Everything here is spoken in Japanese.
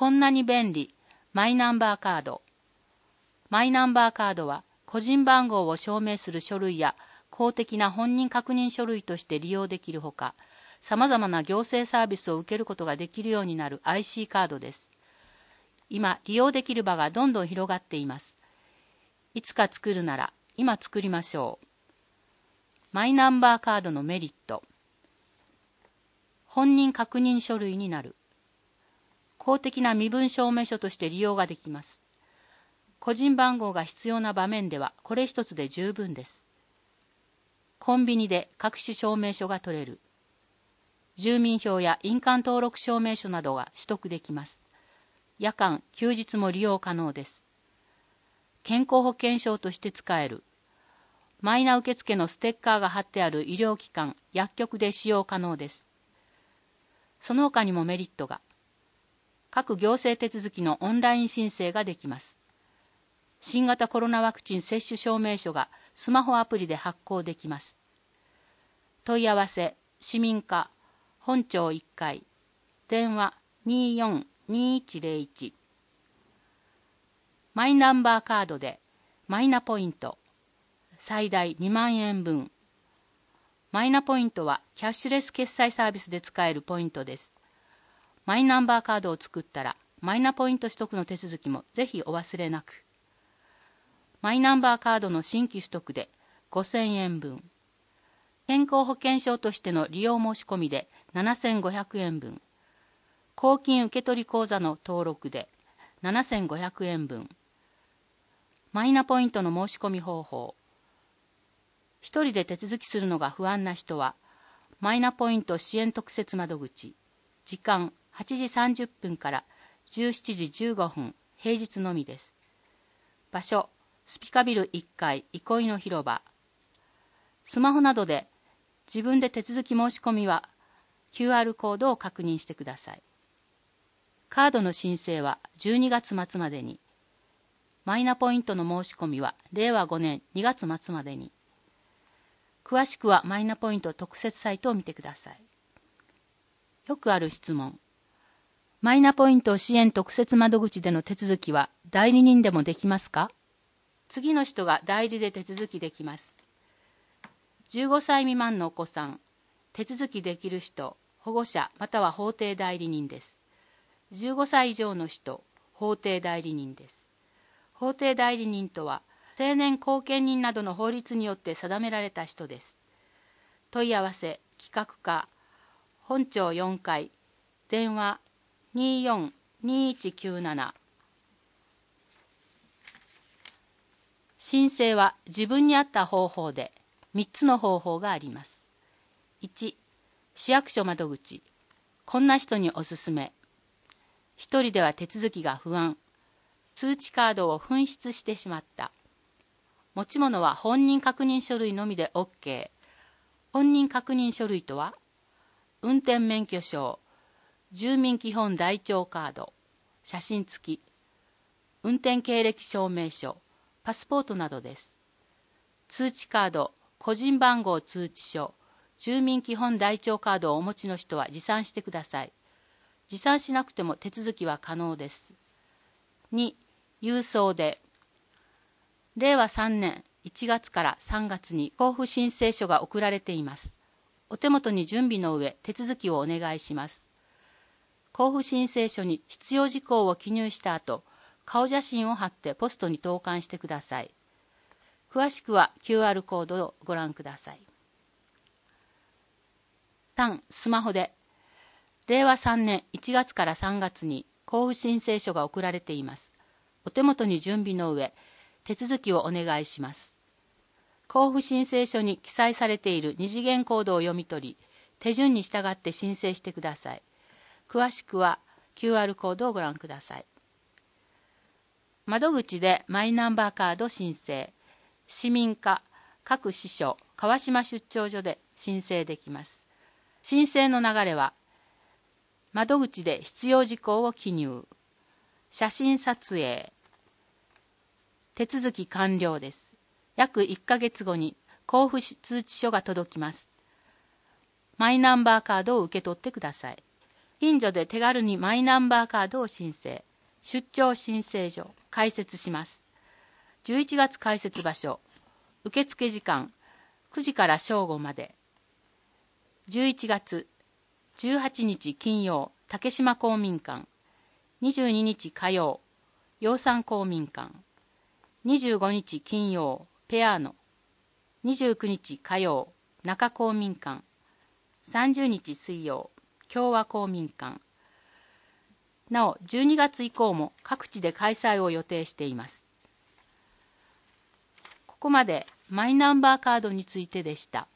こんなに便利、マイナンバーカード。マイナンバーカードは、個人番号を証明する書類や公的な本人確認書類として利用できるほか、様々な行政サービスを受けることができるようになる IC カードです。今、利用できる場がどんどん広がっています。いつか作るなら、今作りましょう。マイナンバーカードのメリット。本人確認書類になる。公的な身分証明書として利用ができます。個人番号が必要な場面ではこれ一つで十分です。コンビニで各種証明書が取れる。住民票や印鑑登録証明書などが取得できます。夜間、休日も利用可能です。健康保険証として使える。マイナ受付のステッカーが貼ってある医療機関、薬局で使用可能です。その他にもメリットが、各行政手続きのオンライン申請ができます。新型コロナワクチン接種証明書がスマホアプリで発行できます。問い合わせ、市民課、本庁1階、電話242101。マイナンバーカードでマイナポイント。最大2万円分。マイナポイントはキャッシュレス決済サービスで使えるポイントです。マイナンバーカードを作ったら、マイナポイント取得の手続きもぜひお忘れなく。マイナンバーカードの新規取得で5000円分。健康保険証としての利用申し込みで7500円分。公金受取口座の登録で7500円分。マイナポイントの申し込み方法。一人で手続きするのが不安な人は、マイナポイント支援特設窓口、時間8時30分から17時15分、平日のみです。場所、スピカビル1階、憩いの広場。スマホなどで自分で手続き申し込みは QR コードを確認してください。カードの申請は12月末までに。マイナポイントの申し込みは令和5年2月末までに。詳しくはマイナポイント特設サイトを見てください。よくある質問。マイナポイント支援特設窓口での手続きは代理人でもできますか？次の人が代理で手続きできます。15歳未満のお子さん、手続きできる人、保護者または法定代理人です。15歳以上の人、法定代理人です。法定代理人とは、成年後見人などの法律によって定められた人です。問い合わせ、企画課、本庁4階、電話242197。申請は自分に合った方法で3つの方法があります。1、市役所窓口。こんな人におすすめ。一人では手続きが不安。通知カードを紛失してしまった。持ち物は本人確認書類のみで OK。本人確認書類とは、運転免許証、住民基本台帳カード、写真付き、運転経歴証明書、パスポートなどです。通知カード、個人番号通知書、住民基本台帳カードをお持ちの人は持参してください。持参しなくても手続きは可能です。2、郵送で。令和3年1月から3月に交付申請書が送られています。お手元に準備の上、手続きをお願いします。交付申請書に必要事項を記入した後、顔写真を貼ってポストに投函してください。詳しくは QR コードをご覧ください。3、スマホで。令和3年1月から3月に交付申請書が送られています。お手元に準備の上、手続きをお願いします。交付申請書に記載されている二次元コードを読み取り、手順に従って申請してください。詳しくは QR コードをご覧ください。窓口でマイナンバーカード申請。市民課、各支所、川島出張所で申請できます。申請の流れは、窓口で必要事項を記入。写真撮影。手続き完了です。約1ヶ月後に交付通知書が届きます。マイナンバーカードを受け取ってください。 近所で手軽にマイナンバーカードを申請、出張申請所開設します。11月開設場所、受付時間9時から正午まで。11月18日金曜、竹島公民館、22日火曜、養蚕公民館、25日金曜、ペアーノ、29日火曜、中公民館、30日水曜、共和公民館。なお、12月以降も各地で開催を予定しています。ここまでマイナンバーカードについてでした。